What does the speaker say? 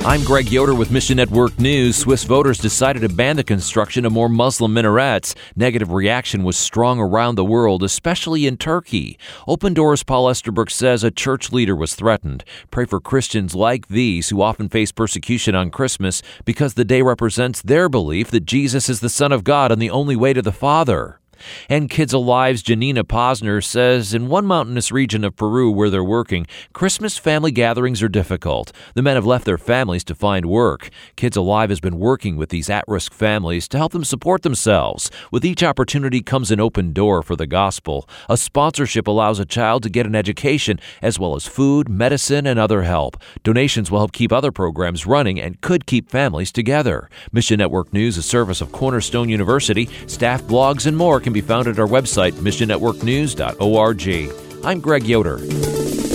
I'm Greg Yoder with Mission Network News. Swiss voters decided to ban the construction of more Muslim minarets. Negative reaction was strong around the world, especially in Turkey. Open Doors Paul Esterbrook says a church leader was threatened. Pray for Christians like these who often face persecution on Christmas because the day represents their belief that Jesus is the Son of God and the only way to the Father. And Kids Alive's Janina Posner says in one mountainous region of Peru where they're working, Christmas family gatherings are difficult. The men have left their families to find work. Kids Alive has been working with these at-risk families to help them support themselves. With each opportunity comes an open door for the gospel. A sponsorship allows a child to get an education as well as food, medicine, and other help. Donations will help keep other programs running and could keep families together. Mission Network News, a service of Cornerstone University. Staff blogs and more can be found at our website, missionnetworknews.org. I'm Greg Yoder.